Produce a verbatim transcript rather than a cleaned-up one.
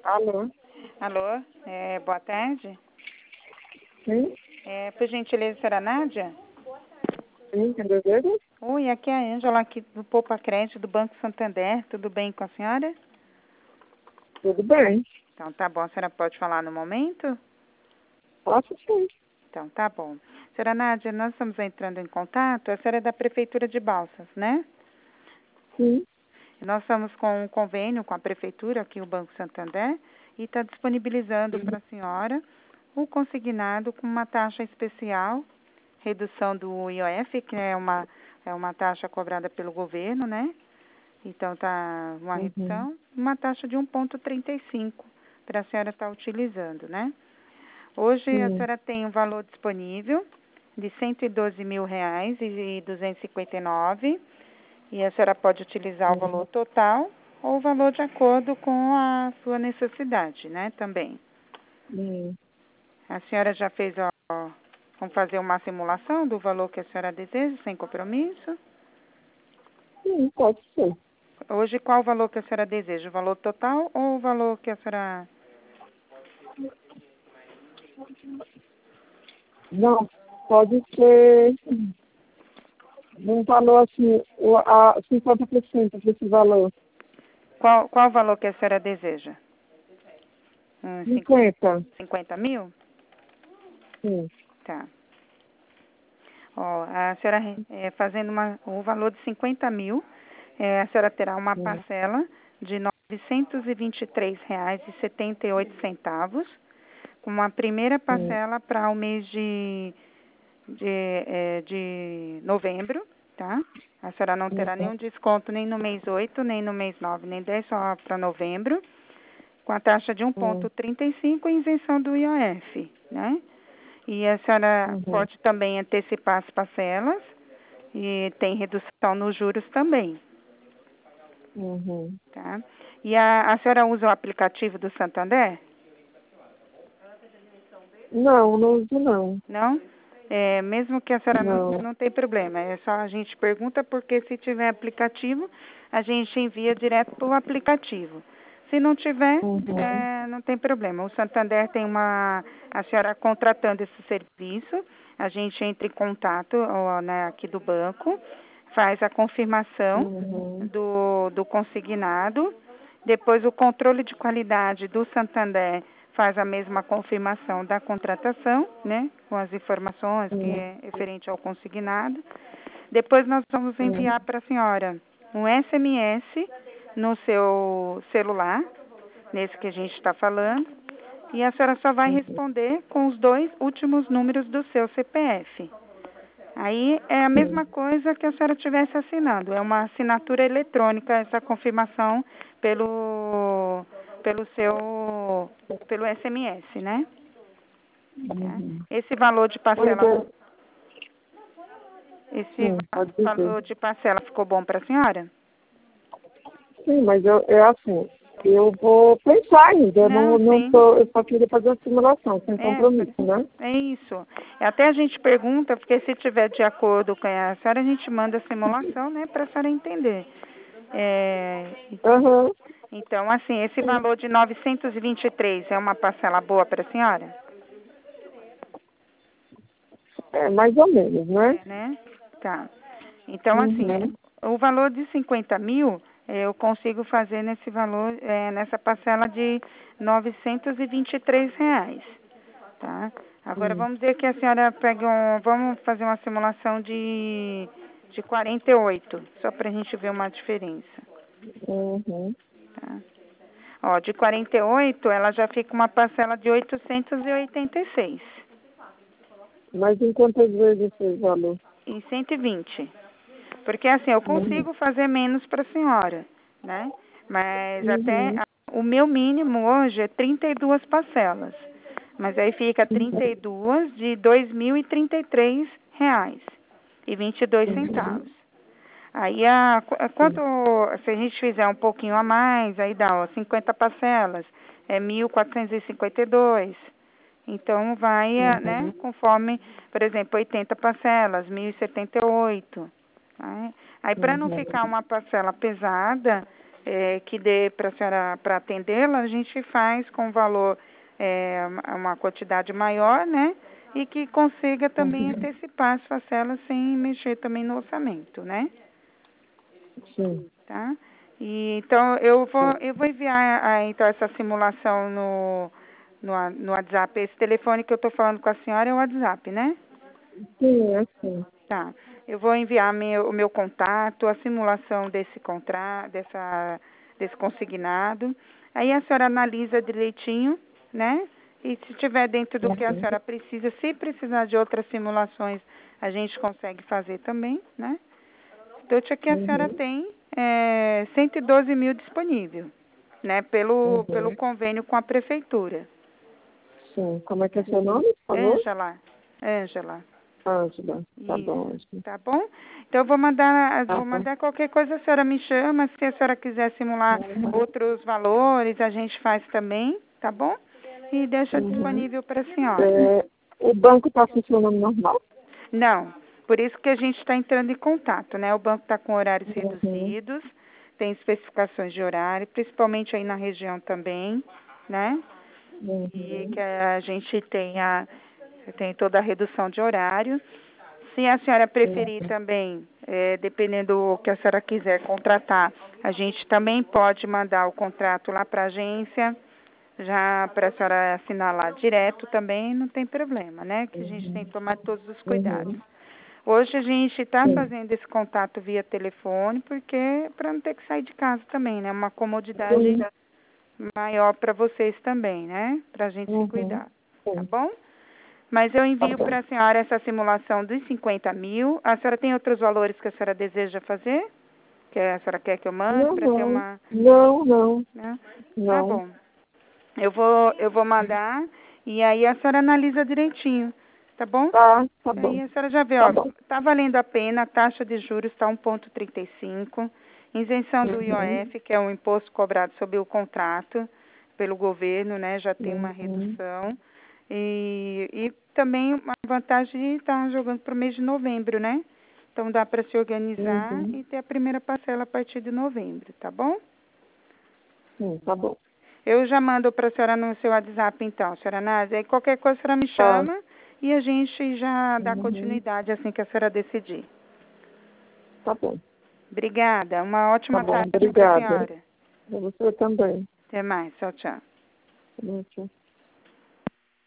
Alô? Alô, é, boa tarde. Sim? É, por gentileza, será Nádia? Sim, quem deseja? Oi, aqui é a Ângela, aqui do Poupa Crédito, do Banco Santander. Tudo bem com a senhora? Tudo bem. Então, tá bom. A senhora pode falar no momento? Posso sim. Então, tá bom. Senhora Nádia, nós estamos entrando em contato. A senhora é da Prefeitura de Balsas, né? Sim. Nós estamos com um convênio com a Prefeitura, aqui o Banco Santander, e está disponibilizando para a senhora o consignado com uma taxa especial, redução do I O F, que é uma, é uma taxa cobrada pelo governo, né? Então, tá uma Uhum. redução, uma taxa de um vírgula trinta e cinco para a senhora estar utilizando, né? Hoje a Sim. senhora tem um valor disponível de cento e doze mil reais e duzentos e cinquenta e nove, e a senhora pode utilizar o valor total ou o valor de acordo com a sua necessidade, né, também. Sim. A senhora já fez, ó, vamos fazer uma simulação do valor que a senhora deseja, sem compromisso? Sim, pode ser. Hoje, qual o valor que a senhora deseja? O valor total ou o valor que a senhora... Não, pode ser um valor assim, o- a cinquenta por cento desse valor. Qual, qual o valor que a senhora deseja? Hum, cinqu- cinquenta. cinquenta mil? Sim. Tá. Ó, a senhora, é, fazendo uma, o valor de cinquenta mil, é, a senhora terá uma Sim. parcela de novecentos e vinte e três reais e setenta e oito centavos, com uma primeira Sim. parcela para o mês de, de, é, de novembro, tá? A senhora não terá Uhum. nenhum desconto nem no mês oito, nem no mês nove, nem dez, só para novembro, com a taxa de um Sim. vírgula trinta e cinco e isenção do I O F, né? E a senhora Uhum. pode também antecipar as parcelas e tem redução nos juros também, Uhum. tá? E a, a senhora usa o aplicativo do Santander? Não, não uso não. Não? É, mesmo que a senhora não, Não. não tem problema, é só a gente pergunta porque se tiver aplicativo, a gente envia direto para o aplicativo. Se não tiver, Uhum. é, não tem problema. O Santander tem uma, a senhora contratando esse serviço, a gente entra em contato, ó, né, aqui do banco, faz a confirmação Uhum. do, do consignado, depois o controle de qualidade do Santander faz a mesma confirmação da contratação, né, com as informações que Sim. é referente ao consignado. Depois nós vamos Sim. enviar para a senhora um S M S no seu celular, nesse que a gente está falando, e a senhora só vai Uhum. responder com os dois últimos números do seu C P F. Aí é a Sim. mesma coisa que a senhora estivesse assinando, é uma assinatura eletrônica, essa confirmação pelo, pelo seu, pelo S M S, né? Tá? Uhum. Esse valor de Pois parcela, é. esse Sim, va- pode dizer. valor de parcela ficou bom para a senhora? Sim, mas eu, é assim, eu vou pensar ainda, eu não, Não, não sim. tô, eu só queria fazer a simulação, sem É, compromisso, né? é isso. Até a gente pergunta, porque se tiver de acordo com a senhora, a gente manda a simulação, né, para a senhora entender. É, Aham, então, assim, esse sim, valor de novecentos e vinte e três é uma parcela boa para a senhora? é mais ou menos, né? É, né? Tá. Então, assim, é, Uhum, o valor de cinquenta mil, é, eu consigo fazer nesse valor, é, nessa parcela de novecentos e vinte e três reais, tá? Agora, sim, vamos dizer que a senhora pega um, vamos fazer uma simulação de, de quarenta e oito, só para a gente ver uma diferença, uhum. tá? Ó, de quarenta e oito, ela já fica uma parcela de oitocentos e oitenta e seis, Mas em quantas vezes esse valor? em cento e vinte. Porque assim, eu Uhum, consigo fazer menos para a senhora, né? Mas até uhum, a- o meu mínimo hoje é trinta e duas parcelas. Mas aí fica trinta e duas de dois mil e trinta e três reais e vinte e dois uhum, centavos. Aí a, qu- a- quanto sim, se a gente fizer um pouquinho a mais, aí dá, ó, cinquenta parcelas, é mil quatrocentos e cinquenta e dois. Então vai, eh, né, uhum, conforme, por exemplo, oitenta parcelas, mil e setenta e oito. Tá? Aí para não uhum, ficar uma parcela pesada, é, que dê para a senhora para atendê-la, a gente faz com valor, é, uma quantidade maior, né? E que consiga também Uhum. antecipar as parcelas sem mexer também no orçamento, né? Sim. Tá? E, então, eu vou, eu vou enviar a, então, essa simulação no, no, no WhatsApp. Esse telefone que eu estou falando com a senhora é o WhatsApp, né? Sim, é assim. Tá. Eu vou enviar meu, o meu contato, a simulação desse contrato, dessa, desse consignado. Aí a senhora analisa direitinho, né? E se tiver dentro do que a Uhum. senhora precisa, se precisar de outras simulações, a gente consegue fazer também, né? Então, aqui a senhora Uhum. tem é, cento e doze mil disponível, né? Pelo, pelo Uhum. convênio com a prefeitura. Sim. Como é que é seu nome, por favor? Ângela, Ângela. Ângela. Tá bom, Isso, Ângela. tá bom? Então eu vou mandar, Tá vou bom. mandar qualquer coisa, a senhora me chama, se a senhora quiser simular Uhum. outros valores, a gente faz também, tá bom? E deixa Uhum. disponível para a senhora. É, o banco está funcionando normal? Não, por isso que a gente está entrando em contato, né? O banco está com horários Uhum. reduzidos, tem especificações de horário, principalmente aí na região também, né? E Uhum. que a gente tenha, tem toda a redução de horário. Se a senhora preferir Uhum. também, é, dependendo do que a senhora quiser contratar, a gente também pode mandar o contrato lá para a agência, já para a senhora assinar lá direto também, não tem problema, né? Que a gente tem que Uhum. tomar todos os cuidados. Uhum. Hoje a gente está Sim. fazendo esse contato via telefone, porque para não ter que sair de casa também, né? Uma comodidade Sim. maior para vocês também, né? Para a gente se Uhum. cuidar, tá Sim. bom? Mas eu Tá envio bom. para a senhora essa simulação dos cinquenta mil. A senhora tem outros valores que a senhora deseja fazer? Que a senhora quer que eu mande Não, para ter não. uma... Não, não. Né? Tá Não. bom. Eu vou, eu vou mandar e aí a senhora analisa direitinho, tá bom? Tá, tá bom. Aí a senhora já vê, Tá ó, bom. tá valendo a pena, a taxa de juros está um vírgula trinta e cinco, isenção do Uhum. I O F, que é um imposto cobrado sobre o contrato pelo governo, né, já tem uma Uhum. redução. E, e também uma vantagem de estar jogando para o mês de novembro, né? Então dá para se organizar Uhum. e ter a primeira parcela a partir de novembro, tá bom? Sim, tá bom. Eu já mando para a senhora no seu WhatsApp, então, senhora Nádia. Aí qualquer coisa a senhora me Tá. chama e a gente já dá Uhum. continuidade assim que a senhora decidir. Tá bom. Obrigada. Uma Tá ótima bom. tarde para a Obrigada. senhora. Pra você também. Até mais. Tchau, tchau. Tchau.